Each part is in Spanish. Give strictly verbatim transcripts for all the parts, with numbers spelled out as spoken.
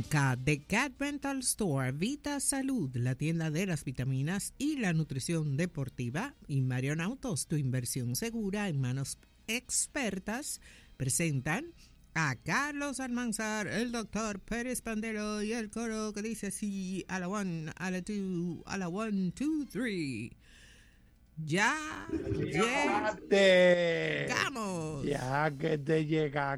K de Cat Rental Store, Vita Salud, la tienda de las vitaminas y la nutrición deportiva, y Marion Autos, tu inversión segura en manos expertas, presentan a Carlos Almanzar, el doctor Pérez Pandero y el coro que dice así, a la one, a la two, a la one, two, three. Ya llegamos. Ya que te llega,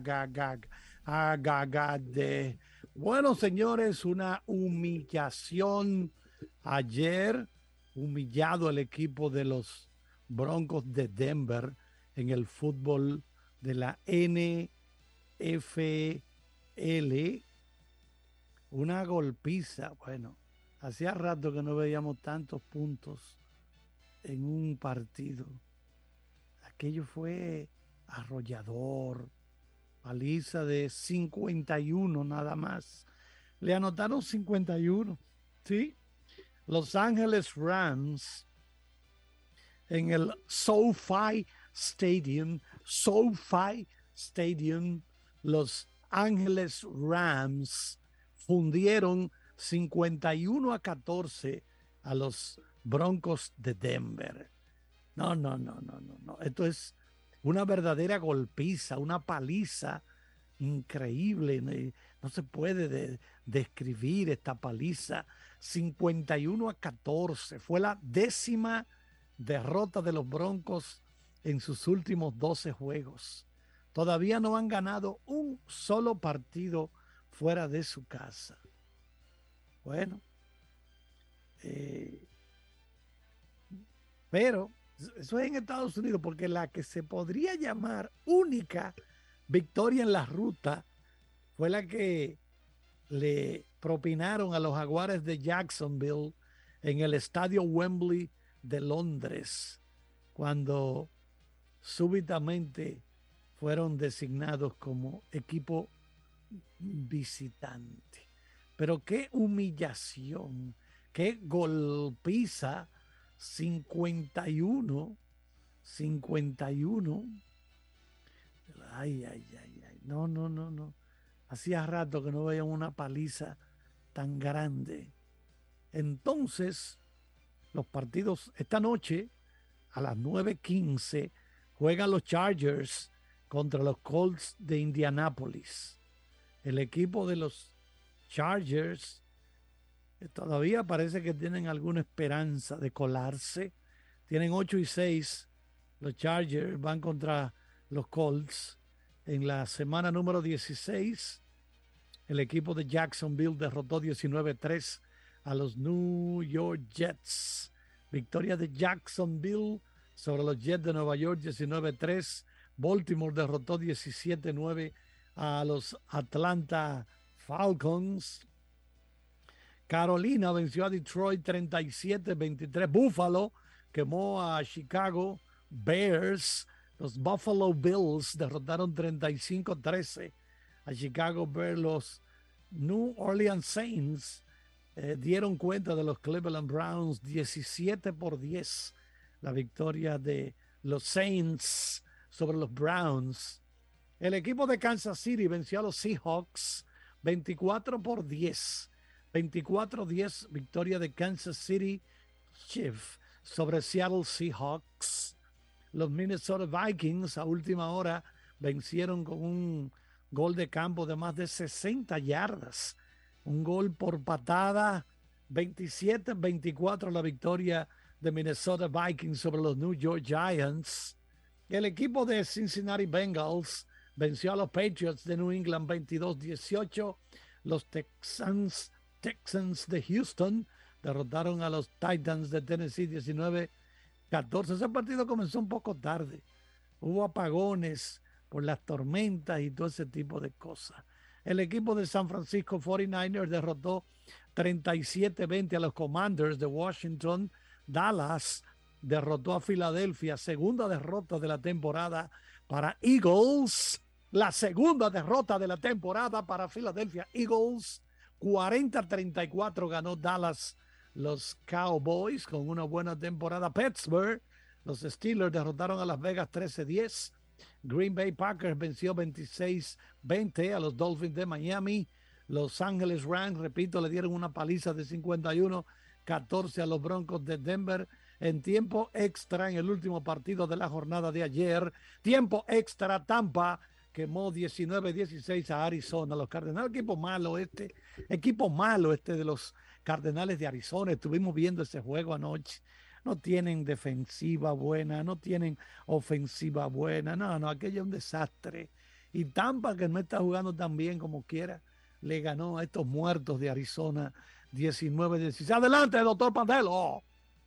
agagade. Bueno, señores, una humillación ayer, humillado el equipo de los Broncos de Denver en el fútbol de la N F L. Una golpiza. Bueno, hacía rato que no veíamos tantos puntos en un partido. Aquello fue arrollador, paliza de cincuenta y uno nada más. Le anotaron cincuenta y uno, ¿sí? Los Ángeles Rams en el SoFi Stadium, SoFi Stadium, los Ángeles Rams fundieron cincuenta y uno a catorce a los Broncos de Denver. No, no, no, no, no, no. Esto es una verdadera golpiza, una paliza increíble. No se puede de, describir esta paliza. cincuenta y uno a catorce. Fue la décima derrota de los Broncos en sus últimos doce juegos. Todavía no han ganado un solo partido fuera de su casa. Bueno, eh, pero eso es en Estados Unidos, porque la que se podría llamar única victoria en la ruta fue la que le propinaron a los Jaguares de Jacksonville en el estadio Wembley de Londres, cuando súbitamente fueron designados como equipo visitante. Pero qué humillación, qué golpiza. cincuenta y uno, cincuenta y uno. Ay, ay, ay, ay. No, no, no, no. Hacía rato que no veían una paliza tan grande. Entonces, los partidos esta noche a las nueve quince juegan los Chargers contra los Colts de Indianápolis. El equipo de los Chargers todavía parece que tienen alguna esperanza de colarse. Tienen ocho y seis. Los Chargers van contra los Colts. En la semana número dieciséis, el equipo de Jacksonville derrotó diecinueve a tres a los New York Jets. Victoria de Jacksonville sobre los Jets de Nueva York, diecinueve a tres. Baltimore derrotó diecisiete a nueve a los Atlanta Falcons. Carolina venció a Detroit treinta y siete a veintitrés. Buffalo quemó a Chicago Bears. Los Buffalo Bills derrotaron treinta y cinco a trece a Chicago Bears. Los New Orleans Saints eh, dieron cuenta de los Cleveland Browns diecisiete por diez. La victoria de los Saints sobre los Browns. El equipo de Kansas City venció a los Seahawks veinticuatro por diez. veinticuatro a diez, victoria de Kansas City Chiefs sobre Seattle Seahawks. Los Minnesota Vikings a última hora vencieron con un gol de campo de más de sesenta yardas. Un gol por patada, veintisiete a veinticuatro la victoria de Minnesota Vikings sobre los New York Giants. El equipo de Cincinnati Bengals venció a los Patriots de New England veintidós a dieciocho. Los Texans Texans de Houston derrotaron a los Titans de Tennessee diecinueve a catorce. Ese partido comenzó un poco tarde. Hubo apagones por las tormentas y todo ese tipo de cosas. El equipo de San Francisco cuarenta y nueve ers derrotó treinta y siete a veinte a los Commanders de Washington. Dallas derrotó a Filadelfia, segunda derrota de la temporada para Eagles. La segunda derrota de la temporada para Philadelphia Eagles. cuarenta a treinta y cuatro ganó Dallas los Cowboys con una buena temporada. Pittsburgh, los Steelers derrotaron a Las Vegas trece a diez. Green Bay Packers venció veintiséis a veinte a los Dolphins de Miami. Los Ángeles Rams, repito, le dieron una paliza de cincuenta y uno catorce a los Broncos de Denver. En tiempo extra, en el último partido de la jornada de ayer, tiempo extra, Tampa quemó diecinueve dieciséis a Arizona. Los Cardenales, equipo malo este, equipo malo este de los Cardenales de Arizona. Estuvimos viendo ese juego anoche. No tienen defensiva buena, no tienen ofensiva buena. No, no, aquello es un desastre. Y Tampa, que no está jugando tan bien como quiera, le ganó a estos muertos de Arizona diecinueve dieciséis. Adelante, doctor Pandelo.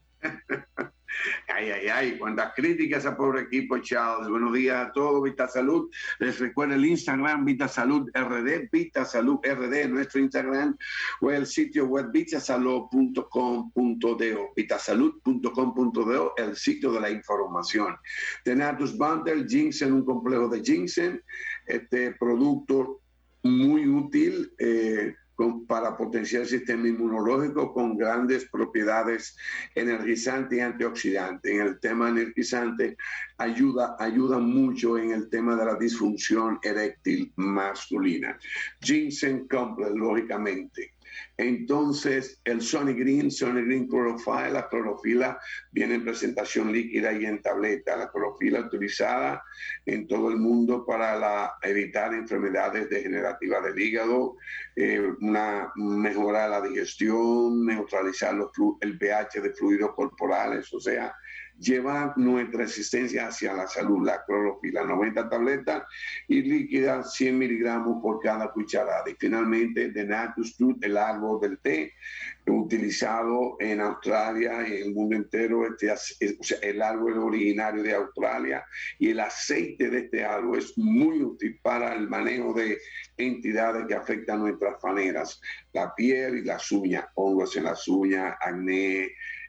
Ay, ay, ay, cuántas críticas a pobre equipo, Charles. Buenos días a todos, Vita Salud. Les recuerdo el Instagram, Vita Salud R D, Vita Salud R D, nuestro Instagram, o el sitio web vitasalud punto com punto do, vitasalud punto com punto do, el sitio de la información. Tenatus Bundle, Ginseng, un complejo de Ginseng, este producto muy útil, eh, Con, para potenciar el sistema inmunológico con grandes propiedades energizantes y antioxidantes. En el tema energizante ayuda, ayuda mucho en el tema de la disfunción eréctil masculina. Ginseng Complex, lógicamente. Entonces, el Sonic Green, Sonic Green Chlorophyle, la clorofila viene en presentación líquida y en tableta. La clorofila utilizada en todo el mundo para la, evitar enfermedades degenerativas del hígado, eh, una, mejorar la digestión, neutralizar los, el pH de fluidos corporales, o sea, llevar nuestra existencia hacia la salud. La clorofila, noventa tabletas y líquida, cien miligramos por cada cucharada. Y finalmente, The Natus Fruit, el árbol del té, utilizado en Australia y en el mundo entero. Este, o sea, el árbol es originario de Australia y el aceite de este árbol es muy útil para el manejo de entidades que afectan nuestras faneras, la piel y las uñas, hongos en las uñas, acné,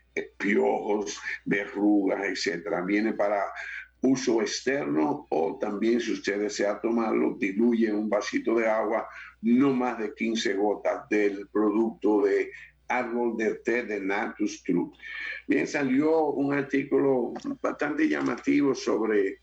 piojos, verrugas, etcétera. Viene para uso externo o también, si usted desea tomarlo, diluye en un vasito de agua no más de quince gotas del producto de árbol de té de Natus Fruit. Bien, salió un artículo bastante llamativo sobre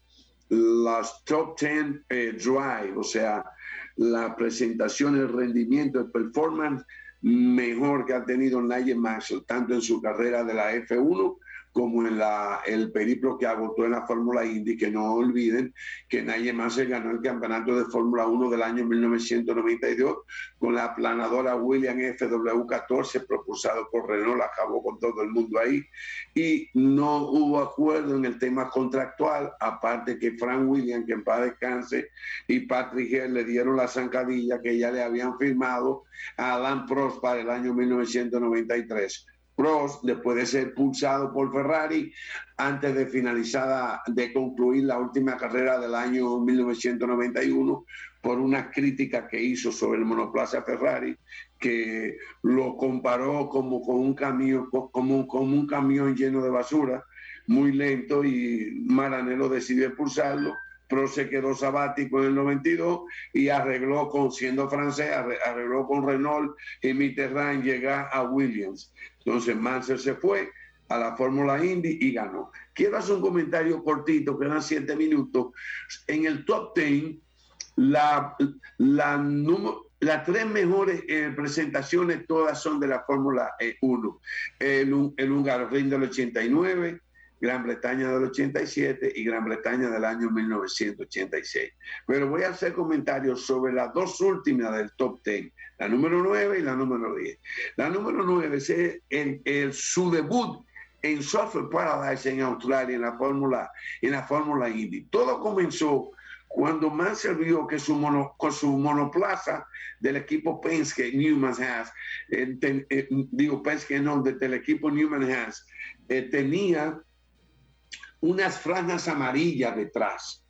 las top diez eh, drive, o sea, la presentación, el rendimiento, el performance mejor que ha tenido Nigel Mansell, tanto en su carrera de la F uno como en la, el periplo que agotó en la Fórmula Indy, que no olviden que Nigel Mansell ganó el campeonato de Fórmula uno del año mil novecientos noventa y dos con la aplanadora Williams F W catorce propulsado por Renault, acabó con todo el mundo ahí, y no hubo acuerdo en el tema contractual, aparte que Frank Williams, que en paz descanse, y Patrick Hearn le dieron la zancadilla que ya le habían firmado a Alain Prost para el año mil novecientos noventa y tres. Prost, después de ser pulsado por Ferrari, antes de finalizar, de concluir la última carrera del año mil novecientos noventa y uno, por una crítica que hizo sobre el monoplaza Ferrari, que lo comparó como con un camión, como, como un camión lleno de basura, muy lento, y Maranello decidió expulsarlo. Prost se quedó sabático en el noventa y dos y arregló con, siendo francés, arregló con Renault y Mitterrand llegar a Williams. Entonces Mansell se fue a la Fórmula Indy y ganó. Quiero hacer un comentario cortito, quedan siete minutos. En el top diez, la, la número... Las tres mejores eh, presentaciones todas son de la Fórmula uno. El, el Hungaroring del ochenta y nueve, Gran Bretaña del ochenta y siete y Gran Bretaña del año mil novecientos ochenta y seis. Pero voy a hacer comentarios sobre las dos últimas del top diez, la número nueve y la número diez. La número nueve es el, el, su debut en Software Paradise en Australia, en la Fórmula, en la Fórmula Indy. Todo comenzó cuando Mansell vio que su, mono, con su monoplaza del equipo Penske, Newman Haas, eh, ten, eh, digo Penske no, del, del equipo Newman Haas, eh, tenía unas franjas amarillas detrás.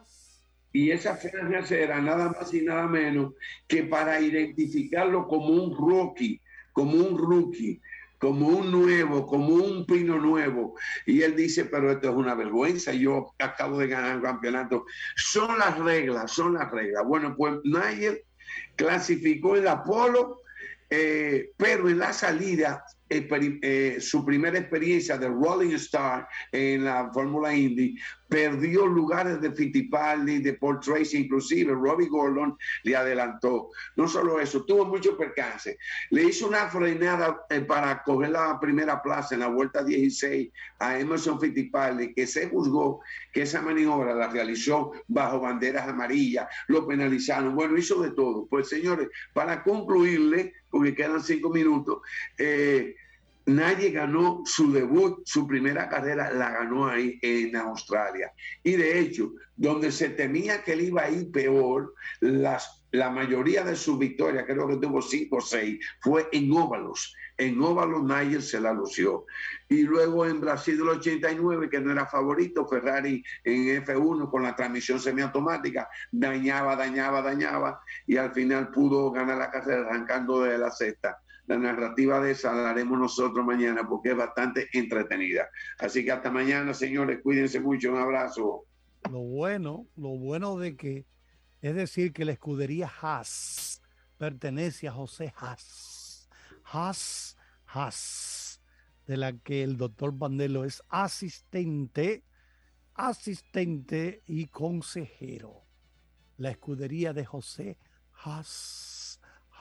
Y esas franjas eran nada más y nada menos que para identificarlo como un rookie, como un rookie, como un nuevo, como un pino nuevo. Y él dice, pero esto es una vergüenza, yo acabo de ganar un campeonato. Son las reglas, son las reglas. Bueno, pues Nigel clasificó en la polo, eh, pero en la salida eh, su primera experiencia de Rolling Star en la Fórmula Indy, perdió lugares de Fittipaldi, de Paul Tracy, inclusive Robbie Gordon le adelantó. No solo eso, tuvo muchos percances. Le hizo una frenada eh, para coger la primera plaza en la vuelta dieciséis a Emerson Fittipaldi, que se juzgó que esa maniobra la realizó bajo banderas amarillas, lo penalizaron. Bueno, hizo de todo. Pues señores, para concluirle, porque quedan cinco minutos, eh, nadie ganó su debut, su primera carrera la ganó ahí en Australia. Y de hecho, donde se temía que él iba a ir peor, las, la mayoría de sus victorias, creo que tuvo cinco o seis, fue en óvalos. En óvalos Nigel se la lució. Y luego en Brasil del ochenta y nueve, que no era favorito, Ferrari en F uno con la transmisión semiautomática, dañaba, dañaba, dañaba, y al final pudo ganar la carrera arrancando de la sexta. La narrativa de esa la haremos nosotros mañana porque es bastante entretenida. Así que hasta mañana, señores, cuídense mucho, un abrazo. Lo bueno, lo bueno de que, es decir, que la escudería Haas pertenece a José Haas. Haas, Haas, de la que el doctor Bandelo es asistente, asistente y consejero. La escudería de José Haas,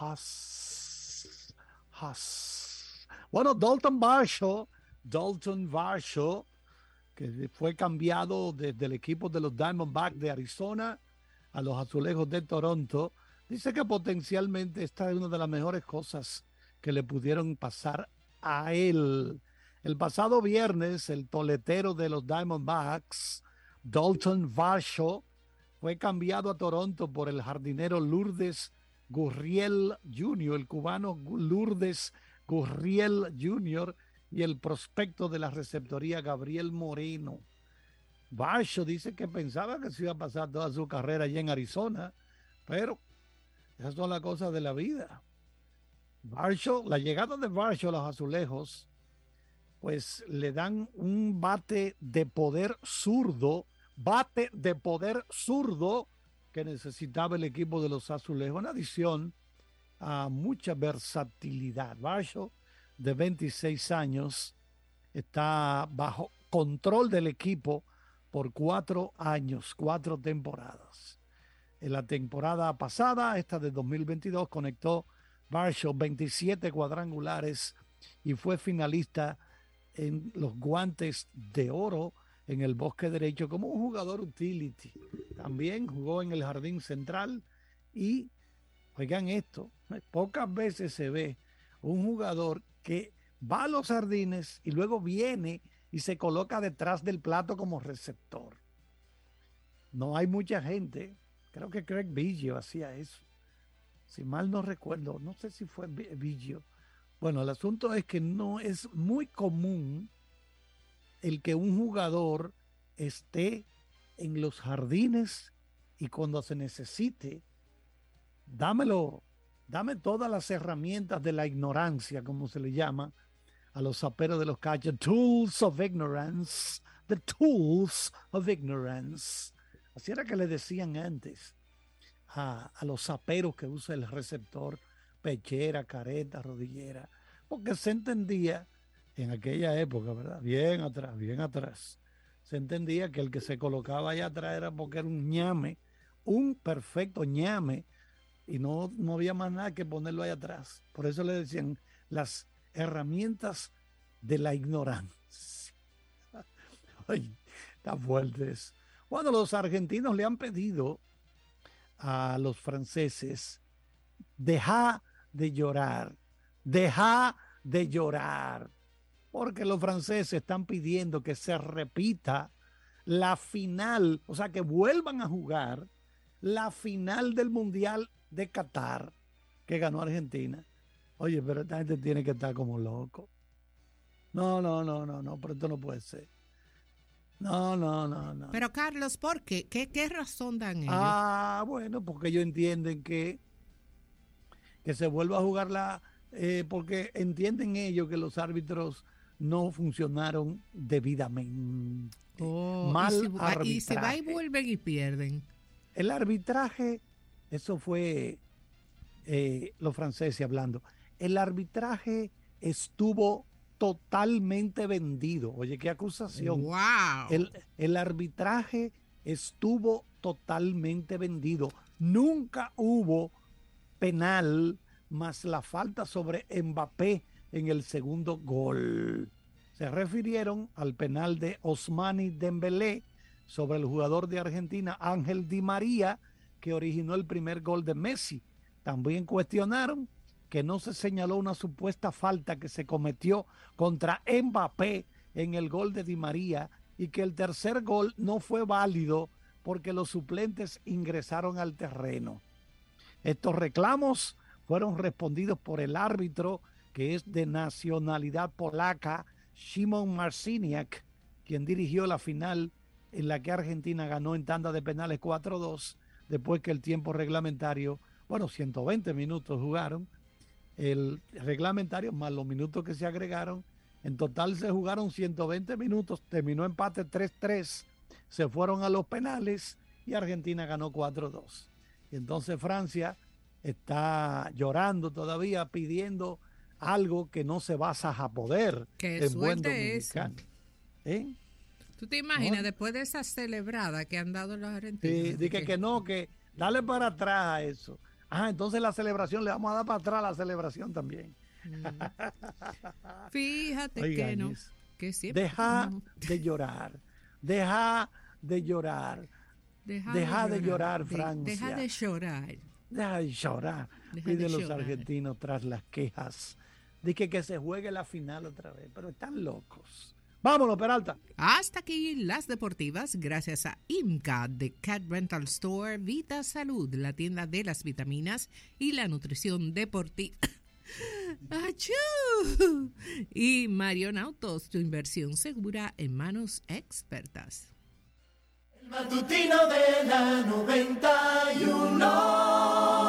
Haas, Haas. Bueno, Dalton Varsho, Dalton Varsho, que fue cambiado desde el equipo de los Diamondbacks de Arizona a los Azulejos de Toronto, dice que potencialmente esta es una de las mejores cosas que le pudieron pasar a él. El pasado viernes, el toletero de los Diamondbacks, Dalton Varsho, fue cambiado a Toronto por el jardinero Lourdes Gurriel junior, el cubano Lourdes Gurriel junior y el prospecto de la receptoría Gabriel Moreno. Varsho dice que pensaba que se iba a pasar toda su carrera allá en Arizona, pero esas son las cosas de la vida. Varsho, la llegada de Varsho a los Azulejos, pues le dan un bate de poder zurdo, bate de poder zurdo que necesitaba el equipo de los Azulejos, en adición a mucha versatilidad. Varsho, de veintiséis años, está bajo control del equipo por cuatro años, cuatro temporadas. En la temporada pasada, esta de dos mil veintidós, conectó Varsho veintisiete cuadrangulares y fue finalista en los guantes de oro en el bosque derecho como un jugador utility. También jugó en el jardín central y, oigan esto, pocas veces se ve un jugador que va a los jardines y luego viene y se coloca detrás del plato como receptor. No hay mucha gente, creo que Craig Biggio hacía eso. Si mal no recuerdo, no sé si fue Biggio. Bueno, el asunto es que no es muy común el que un jugador esté en los jardines y cuando se necesite, dámelo, dame todas las herramientas de la ignorancia, como se le llama a los zaperos de los catchers, tools of ignorance, the tools of ignorance. Así era que le decían antes a, a los zaperos que usa el receptor, pechera, careta, rodillera, porque se entendía en aquella época, ¿verdad? Bien atrás, bien atrás. Se entendía que el que se colocaba allá atrás era porque era un ñame, un perfecto ñame, y no, no había más nada que ponerlo allá atrás. Por eso le decían las herramientas de la ignorancia. Ay, está fuerte eso. Bueno, los argentinos le han pedido a los franceses, deja de llorar, deja de llorar, porque los franceses están pidiendo que se repita la final, o sea, que vuelvan a jugar la final del Mundial de Qatar, que ganó Argentina. Oye, pero esta gente tiene que estar como loco. No, no, no, no, no, pero esto no puede ser. No, no, no, no. Pero Carlos, ¿por qué? ¿Qué, qué razón dan ellos? Ah, bueno, porque ellos entienden que, que se vuelva a jugar la... Eh, porque entienden ellos que los árbitros no funcionaron debidamente. Oh, Mal y, si, arbitraje. y se va y vuelven y pierden. El arbitraje, eso fue eh, los franceses hablando. El arbitraje estuvo totalmente vendido. Oye, qué acusación. Wow. El, el arbitraje estuvo totalmente vendido. Nunca hubo penal más la falta sobre Mbappé en el segundo gol. Se refirieron al penal de Ousmane Dembélé sobre el jugador de Argentina, Ángel Di María, que originó el primer gol de Messi. También cuestionaron que no se señaló una supuesta falta que se cometió contra Mbappé en el gol de Di María y que el tercer gol no fue válido porque los suplentes ingresaron al terreno. Estos reclamos fueron respondidos por el árbitro, que es de nacionalidad polaca, Szymon Marciniak, quien dirigió la final en la que Argentina ganó en tanda de penales cuatro dos, después que el tiempo reglamentario, bueno, ciento veinte minutos jugaron, el reglamentario más los minutos que se agregaron, en total se jugaron ciento veinte minutos, terminó empate tres tres, se fueron a los penales y Argentina ganó cuatro dos. Y entonces Francia está llorando todavía, pidiendo algo que no se basa a poder. Qué en buen suerte es. ¿Eh? ¿Tú te imaginas No. después de esa celebrada que han dado los argentinos? Sí, dije que no, que dale para atrás a eso. Ah, entonces la celebración, le vamos a dar para atrás la celebración también. Mm. Fíjate Oigan, que no, es- que siempre Deja no. de llorar, deja de llorar, Deja, deja de llorar, de- Francia. Deja de llorar. deja de llorar. Deja de Piden los llorar. argentinos tras las quejas de que, que se juegue la final otra vez, pero están locos. Vámonos, Peralta. Hasta aquí las deportivas, gracias a IMCA de Cat Rental Store, Vita Salud, la tienda de las vitaminas y la nutrición deportiva. ¡Achú! Y Marion Autos, tu inversión segura en manos expertas. El matutino de la noventa.